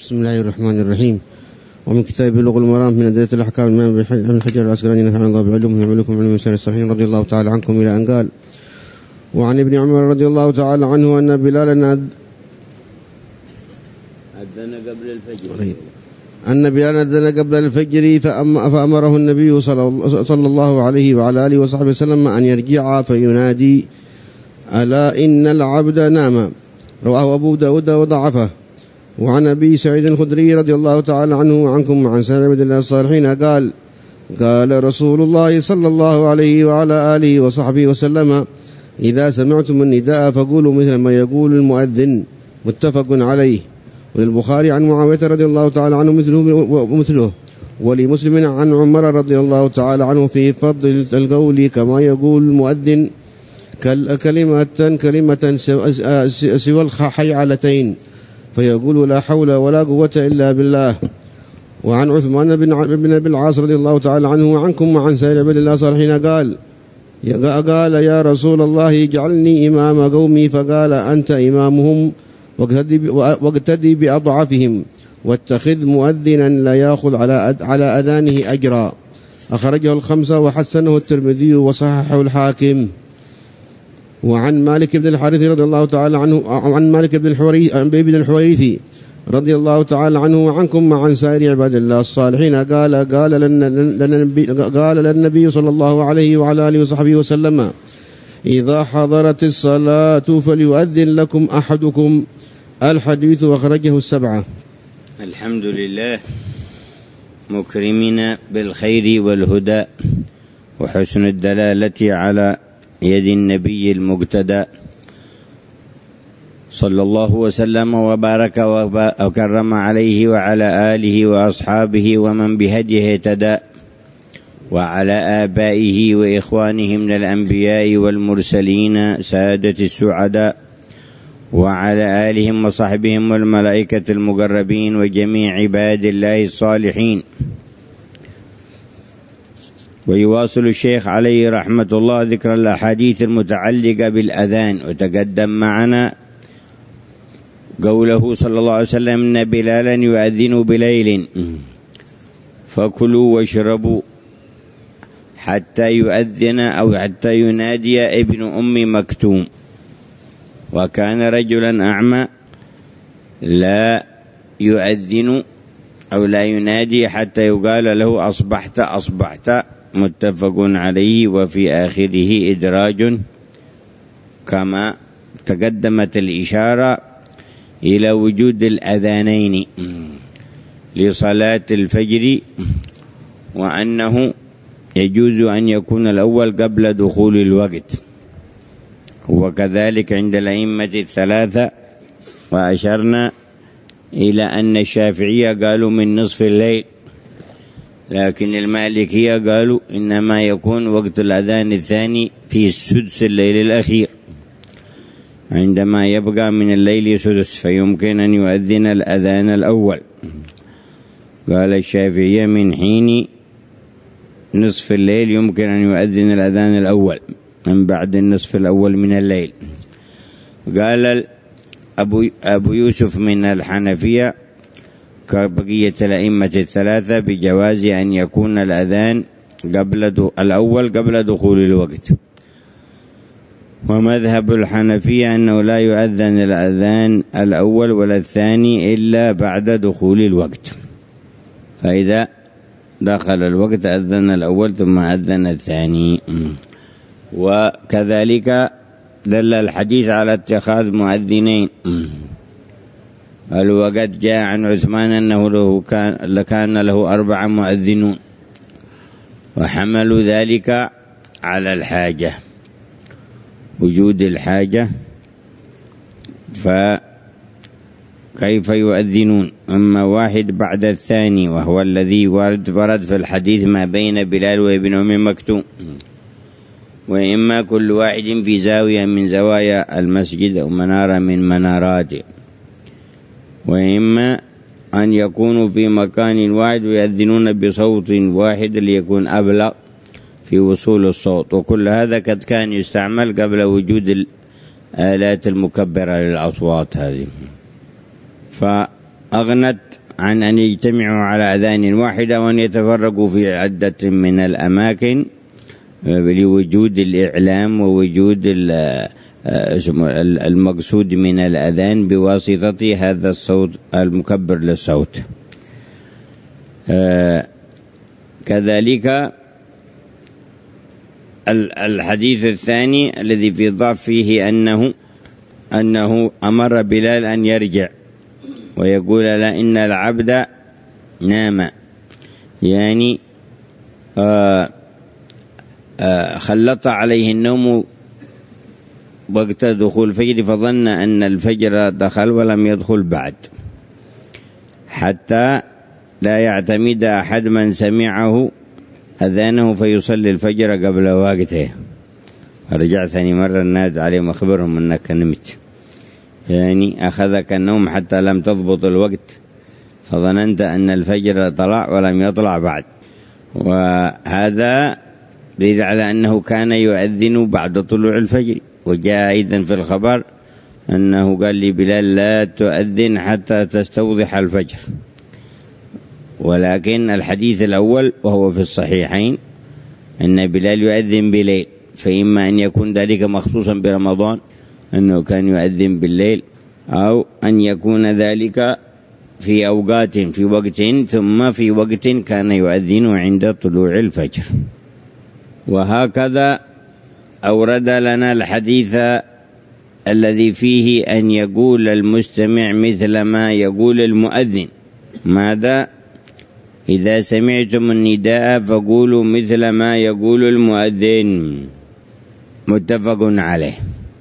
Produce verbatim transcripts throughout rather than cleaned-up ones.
بسم الله الرحمن الرحيم. ومن كتاب بلوغ المرام من أدلة الأحكام الإمام ابن حجر العسقلاني نفعنا الله بعلومه ويعملكم علم الإنسان الصالحين رضي الله تعالى عنكم إلى أن قال: وعن ابن عمر رضي الله تعالى عنه أن بلالا أذن قبل الفجر أن بلالا أذن قبل الفجر فأمره النبي صلى الله عليه وعلى آله وصحبه وسلم أن يرجع فينادي: ألا إن العبد نام. رواه أبو داود وضعفه. وعن أبي سعيد الخدري رضي الله تعالى عنه وعنكم وعن سالم بن الله الصالحين قال: قال رسول الله صلى الله عليه وعلى آله وصحبه وسلم: إذا سمعتم النداء فقولوا مثل ما يقول المؤذن. متفق عليه. وللبخاري عن معاوية رضي الله تعالى عنه مثله ومثله. ولمسلم عن عمر رضي الله تعالى عنه في فضل القول كما يقول المؤذن كلمة كلمة سوى الخيعلتين فيقول: لا حول ولا قوة إلا بالله. وعن عثمان بن أبي العاص رضي الله تعالى عنه وعنكم وعن سائر عباد الله صالحين قال: قال يا رسول الله اجعلني إمام قومي، فقال: أنت إمامهم واقتدي بأضعفهم واتخذ مؤذنا لا يأخذ على على أذانه أجرا. أخرجه الخمسة وحسنه الترمذي وصححه الحاكم. وعن مالك بن الحارث رضي الله تعالى عنه عن مالك بن الحويرث رضي الله تعالى عنه وعنكم وعن سائر عباد الله الصالحين قال: قال للنبي, قال للنبي صلى الله عليه وعلى آله وصحبه وسلم: إذا حضرت الصلاة فليؤذن لكم أحدكم. الحديث أخرجه السبعة. الحمد لله مكرمين بالخير والهدى وحسن الدلالة على يد النبي المقتدى صلى الله وسلم وبارك وكرم عليه وعلى آله وأصحابه ومن بهديه اهتدى، وعلى آبائه وإخوانه من الأنبياء والمرسلين سادة السعداء، وعلى آلهم وصحبهم والملائكة المقربين وجميع عباد الله الصالحين. ويواصل الشيخ عليه رحمة الله ذكر الأحاديث المتعلقة بالأذان. وتقدم معنا قوله صلى الله عليه وسلم: إن بلالا يؤذن بليل فكلوا واشربوا حتى يؤذن أو حتى ينادي ابن أم مكتوم. وكان رجلا أعمى لا يؤذن أو لا ينادي حتى يقال له: أصبحت أصبحت. متفق عليه. وفي آخره إدراج كما تقدمت الإشارة إلى وجود الأذانين لصلاة الفجر، وأنه يجوز أن يكون الأول قبل دخول الوقت، وكذلك عند الأئمة الثلاثة. وأشرنا إلى أن الشافعية قالوا من نصف الليل، لكن المالكية قالوا إنما يكون وقت الأذان الثاني في السدس الليل الأخير، عندما يبقى من الليل سدس فيمكن أن يؤذن الأذان الأول. قال الشافعية من حين نصف الليل يمكن أن يؤذن الأذان الأول من بعد النصف الأول من الليل. قال أبو, أبو يوسف من الحنفية كبقية الأئمة الثلاثة بجواز أن يكون الأذان قبل الأول قبل دخول الوقت. ومذهب الحنفية أنه لا يؤذن الأذان الأول ولا الثاني إلا بعد دخول الوقت، فإذا دخل الوقت أذن الأول ثم أذن الثاني. وكذلك دل الحديث على اتخاذ مؤذنين. قال: وقد جاء عن عثمان أنه له كان لكان له أربع مؤذنون، وحملوا ذلك على الحاجة، وجود الحاجة، فكيف يؤذنون؟ أما واحد بعد الثاني، وهو الذي ورد في الحديث ما بين بلال وابن أم مكتوم، وإما كل واحد في زاوية من زوايا المسجد أو منارة من مناراته، وإما أن يكونوا في مكان واحد ويؤذنون بصوت واحد ليكون أبلغ في وصول الصوت. وكل هذا قد كان يستعمل قبل وجود الآلات المكبرة للأصوات هذه. فأغنت عن أن يجتمعوا على أذان واحدة وأن يتفرقوا في عدة من الأماكن لوجود الإعلام ووجود المقصود من الأذان بواسطة هذا الصوت المكبر للصوت. كذلك الحديث الثاني الذي في ضعف فيه أنه أنه أمر بلال أن يرجع ويقول لا إن العبد نام، يعني آآ آآ خلط عليه النوم وقت دخول الفجر فظن أن الفجر دخل ولم يدخل بعد، حتى لا يعتمد أحد من سمعه أذانه فيصلي الفجر قبل وقته. فرجع ثاني مرة الناد عليهم أخبرهم أنك نمت، يعني أخذك النوم حتى لم تضبط الوقت فظننت أن الفجر طلع ولم يطلع بعد. وهذا دليل على أنه كان يؤذن بعد طلوع الفجر. وجاء أيضا في الخبر أنه قال لي بلال لا تؤذن حتى تستوضح الفجر. ولكن الحديث الأول وهو في الصحيحين أن بلال يؤذن بليل، فإما أن يكون ذلك مخصوصا برمضان أنه كان يؤذن بالليل، أو أن يكون ذلك في أوقات في وقت ثم في وقت كان يؤذن عند طلوع الفجر. وهكذا أورد لنا الحديث الذي فيه أن يقول المستمع مثل ما يقول المؤذن. ماذا؟ إذا سمعتم النداء فقولوا مثل ما يقول المؤذن، متفق عليه.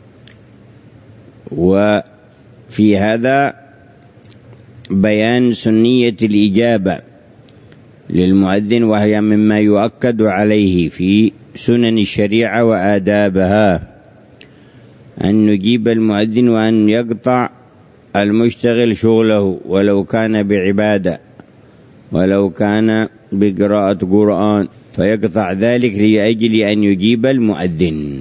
وفي هذا بيان سنية الإجابة للمؤذن، وهي مما يؤكد عليه في سنن الشريعة وآدابها، أن نجيب المؤذن وأن يقطع المشتغل شغله ولو كان بعبادة ولو كان بقراءة قرآن، فيقطع ذلك لأجل أن يجيب المؤذن.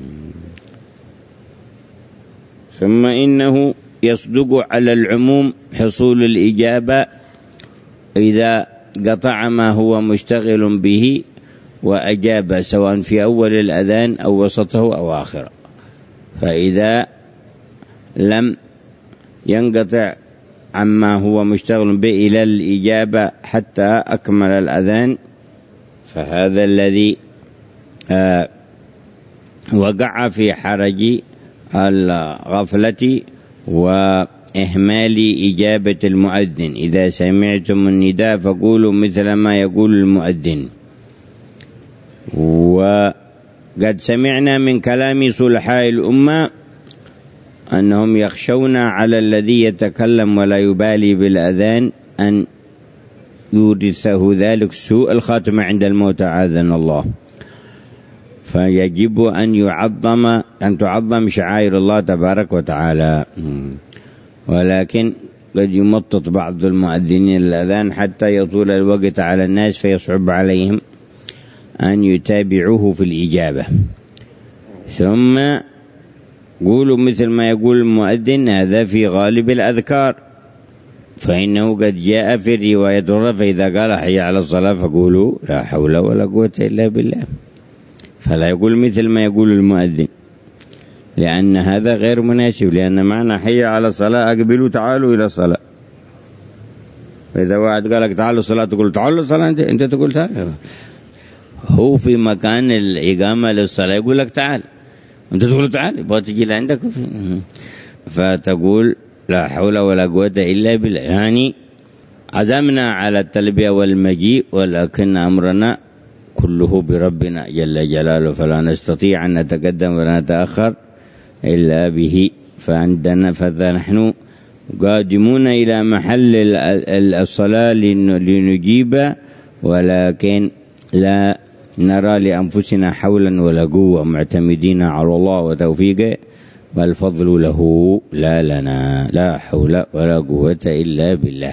ثم إنه يصدق على العموم حصول الإجابة إذا قطع ما هو مشتغل به وأجاب، سواء في أول الأذان أو وسطه أو آخره. فإذا لم ينقطع عما هو مشتغل به إلى الإجابة حتى أكمل الأذان، فهذا الذي آه وقع في حرج الغفلة وإهمال إجابة المؤذن. إذا سمعتم النداء فقولوا مثل ما يقول المؤذن. وقد سمعنا من كلام صلحاء الأمة أنهم يخشون على الذي يتكلم ولا يبالي بالأذان أن يورثه ذلك سوء الخاتمة عند الموت عاذنا الله. فيجب أن يعظم أن تعظم شعائر الله تبارك وتعالى. ولكن قد يمطط بعض المؤذنين الأذان حتى يطول الوقت على الناس فيصعب عليهم أن يتابعوه في الإجابة. ثم قولوا مثل ما يقول المؤذن، هذا في غالب الأذكار، فإنه قد جاء في الرواية الأخرى فإذا قال حي على الصلاة فقولوا لا حول ولا قوة إلا بالله، فلا يقول مثل ما يقول المؤذن، لأن هذا غير مناسب. لأن معنى حي على الصلاة أقبلوا تعالوا إلى الصلاة. فإذا واحد قال لك تعالوا الصلاة تقول تعالوا الصلاة، أنت, انت تقول تعالوا. هو في مكان الإقامة للصلاة يقول لك تعال، أنت تقول تعال، يبغى تجي لعندك فتقول لا حول ولا قوة إلا بالله. يعني عزمنا على التلبية والمجيء، ولكن أمرنا كله بربنا جل جلاله، فلا نستطيع أن نتقدم ولا نتأخر إلا به. فعندنا فنحن قادمون إلى محل الصلاة لنجيب، ولكن لا نرى لأنفسنا حولا ولا قوة، معتمدين على الله وتوفيقه، والفضل له لا لنا، لا حول ولا قوة إلا بالله.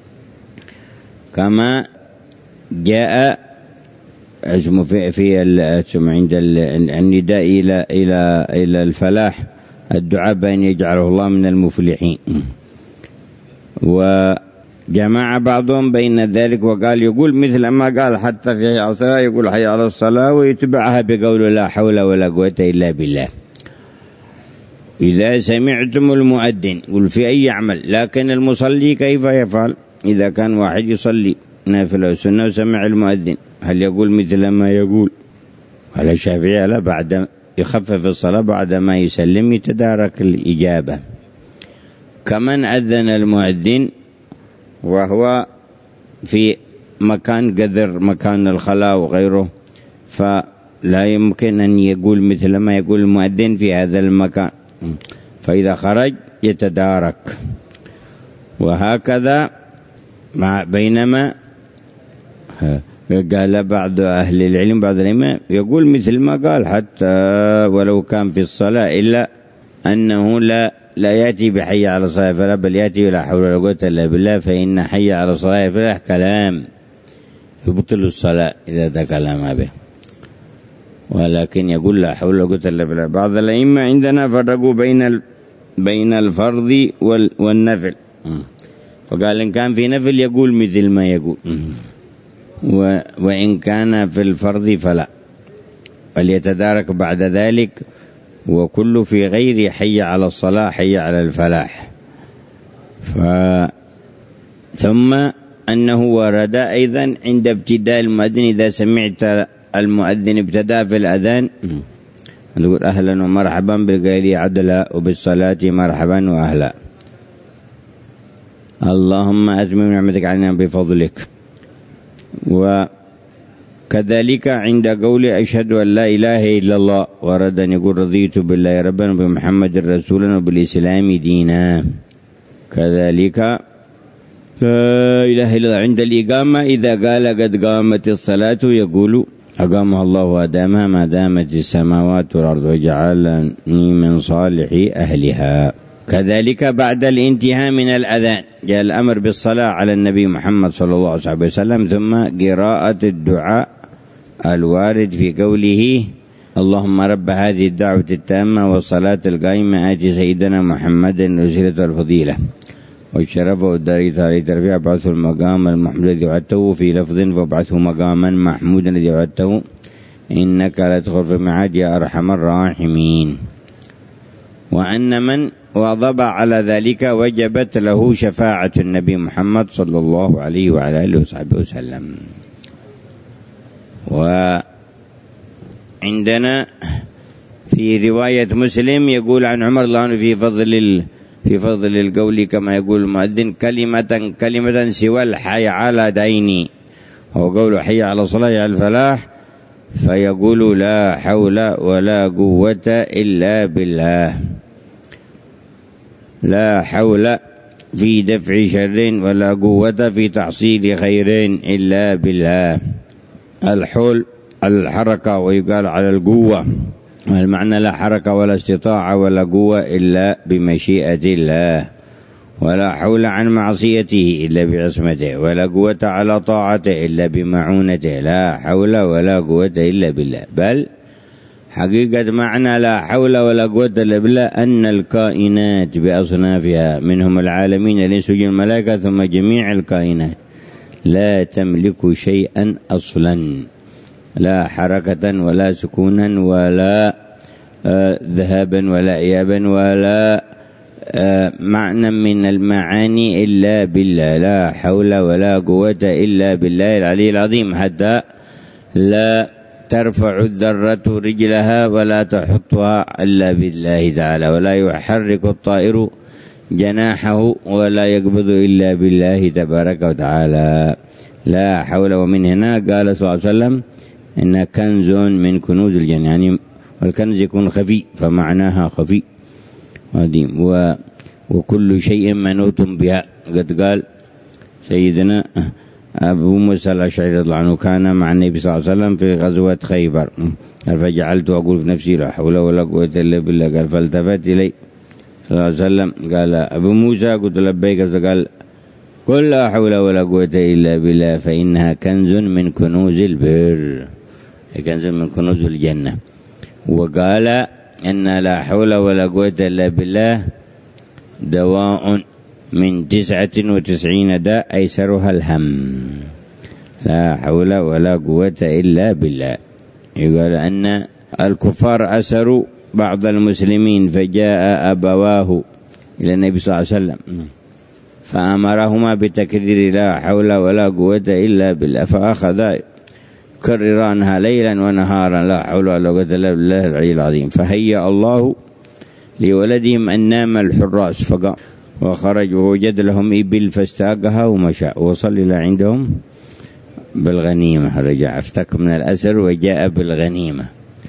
كما جاء اسمه في في عند النداء إلى إلى إلى الفلاح الدعاء بأن يجعله الله من المفلحين. جمع بعضهم بين ذلك وقال يقول مثل ما قال حتى في حي على الصلاة يقول حي على الصلاة ويتبعها بقول لا حول ولا قوة إلا بالله. إذا سمعتم المؤذن قل في أي عمل، لكن المصلي كيف يفعل؟ إذا كان واحد يصلي نافلة وسنة وسمع المؤذن هل يقول مثل ما يقول؟ على الشافعي لا، بعد يخفف الصلاة بعد ما يسلم يتدارك الإجابة. كمن أذن المؤذن وهو في مكان قدر مكان الخلاء وغيره، فلا يمكن أن يقول مثل ما يقول المؤذن في هذا المكان، فإذا خرج يتدارك. وهكذا مع بينما قال بعض أهل العلم بعض العلماء يقول مثل ما قال حتى ولو كان في الصلاة، إلا أنه لا لا يأتي بحي على الصلاة فلا، بل يأتي ولا حول ولا قوة إلا بالله، فإن حي على الصلاة فلا كلام يبطل الصلاة إذا تكلم به، ولكن يقول لا حول ولا قوة إلا بالله. بعض الأئمة عندنا فرقوا بين بين الفرض والنفل، فقال إن كان في نفل يقول مثل ما يقول، وإن كان في الفرض فلا، فليتدارك بعد ذلك، وكل في غير حي على الصلاة حي على الفلاح. ف ثم أنه ورد أيضا عند ابتداء المؤذن إذا سمعت المؤذن ابتدأ في الأذان نقول أهلا ومرحبا بالقائل عدلا وبالصلاة مرحبا وأهلا، اللهم أتمم نعمتك علينا بفضلك. وكذلك عند قول أشهد أن لا إله إلا الله ورد أن يقول رضيت بالله ربا وبمحمد رسولا وبالإسلام دينا. كذلك لا إله إلا الله عند الإقامة إذا قال قد قامت الصلاة يقول أقامها الله وأدامها ما دامت السماوات والأرض وجعلني من صالح أهلها. كذلك بعد الانتهاء من الأذان جاء الأمر بالصلاة على النبي محمد صلى الله عليه وسلم، ثم قراءة الدعاء الوارد في قوله اللهم رب هذه الدعوة التامة والصلاة القائمة آت سيدنا محمد الوسيلة والفضيلة والشرف والدرجة عليه ترفيع ابعثه المقام المحمود الذي وعدته، في لفظ فابعثه مقاما محمودا الذي وعدته إنك لا تخلف الميعاد يا أرحم الراحمين. وأن من واظب على ذلك وجبت له شفاعة النبي محمد صلى الله عليه وعلى آله وصحبه وسلم. وعندنا في رواية مسلم يقول عن عمر الله عنه في فضل في فضل القول كما يقول المؤذن كلمة كلمة سوى الحي على ديني، هو قول حي على الصلاة على الفلاح، فيقول لا حول ولا قوة إلا بالله، لا حول في دفع شر ولا قوة في تحصيل خير إلا بالله. الحول الحركة ويقال على القوة، والمعنى لا حركة ولا استطاعة ولا قوة إلا بمشيئة الله، ولا حول عن معصيته إلا بعصمته، ولا قوة على طاعته إلا بمعونته، لا حول ولا قوة إلا بالله. بل حقيقة معنى لا حول ولا قوة إلا بالله أن الكائنات بأصنافها منهم العالمين الإنس والملائكة ثم جميع الكائنات لا تملك شيئا أصلا، لا حركة ولا سكونا ولا آه ذهابا ولا إيابا ولا آه معنى من المعاني إلا بالله، لا حول ولا قوة إلا بالله العلي العظيم، حتى لا ترفع الذرة رجلها ولا تحطها إلا بالله تعالى، ولا يحرك الطائر جناحه ولا يقبض إلا بالله تبارك وتعالى، لا حول. ومن هنا قال صلى الله عليه وسلم إن كنز من كنوز الجنة، يعني والكنز يكون خفي فمعناها خفي وديم، و وكل شيء منوط بها. قد قال سيدنا أبو موسى الأشعري رضي الله عنه كان مع النبي صلى الله عليه وسلم في غزوة خيبر، قال فجعلت أقول في نفسي لا حول ولا قوة إلا بالله، قال فالتفت إلي صلى الله عليه وسلم قال أبو موسى قلت لبيك، قال قل لا حول ولا قوة إلا بالله فإنها كنز من كنوز البر، كنز من كنوز الجنة. وقال أن لا حول ولا قوة إلا بالله دواء من تسعة وتسعين داء أيسرها الهم. لا حول ولا قوة إلا بالله. يقول أن الكفار أسروا بعض المسلمين فجاء أبواه إلى النبي صلى الله عليه وسلم فأمرهما بتكرير لا حول ولا قوة إلا بالله، فأخذ كررانها ليلا ونهارا لا حول ولا قوة إلا بالله العلي العظيم. فهيأ الله لولدهم أن نام الحراس فقام وخرج ووجد لهم إبل فاستاقها ومشى وصل إلى عندهم بالغنيمة. رجع افتك من الأسر وجاء بالغنيمة.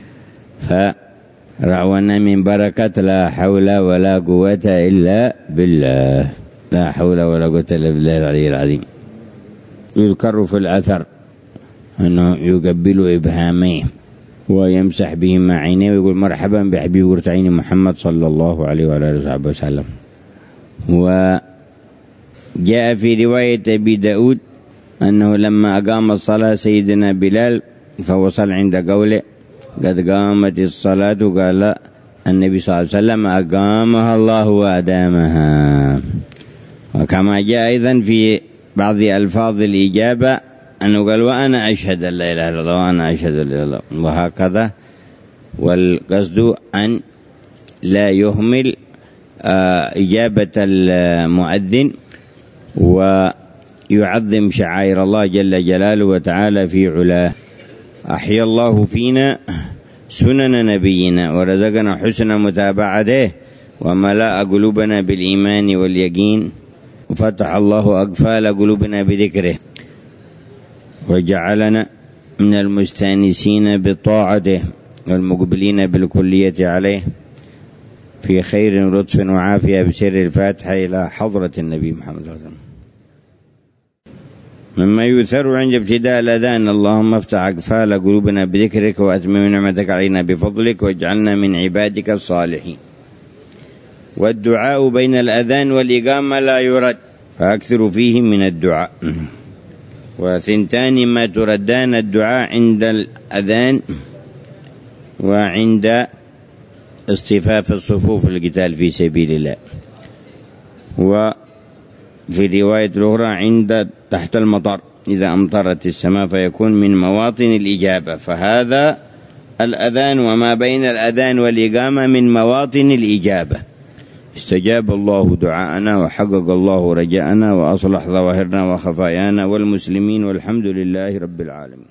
فرعونا من بركة لا حول ولا قوة إلا بالله. لا حول ولا قوة إلا بالله العلي العظيم. يذكر في الأثر أنه يقبل إبهاميه ويمسح بهما عينيه ويقول مرحبا بحبيب قرة عين محمد صلى الله عليه وعلى آله وصحبه وسلم. وجاء في رواية أبي داود أنه لما أقام الصلاة سيدنا بلال فوصل عند قوله قد قامت الصلاة قال النبي صلى الله عليه وسلم أقامها الله وأدامها. وكما جاء أيضا في بعض ألفاظ الإجابة أنه قال وأنا أشهد أن لا إله إلا الله وأنا أشهد أن لا إله إلا الله وهكذا. والقصد أن لا يهمل إجابة المؤذن ويعظم شعائر الله جل جلاله وتعالى في علاه. أحيا الله فينا سنن نبينا ورزقنا حسن متابعته وملأ قلوبنا بالإيمان واليقين وفتح الله أقفال قلوبنا بذكره وجعلنا من المستانسين بطاعته والمقبلين بالكلية عليه في خير ولطف وعافية بسر الفاتحة إلى حضرة النبي محمد صلى الله عليه وسلم. مما يثر عند ابتداء الأذان اللهم افتح أقفال قلوبنا بذكرك وأتمم نعمتك علينا بفضلك واجعلنا من عبادك الصالحين. والدعاء بين الأذان والإقامة لا يرد فأكثر فيه من الدعاء. وثنتان ما تردان الدعاء عند الأذان وعند اصطفاف الصفوف القتال في سبيل الله. وفي رواية الأخرى عند تحت المطر إذا أمطرت السماء فيكون من مواطن الإجابة. فهذا الأذان وما بين الأذان والإقامة من مواطن الإجابة. استجاب الله دعاءنا وحقق الله رجاءنا وأصلح ظواهرنا وخفايانا والمسلمين والحمد لله رب العالمين.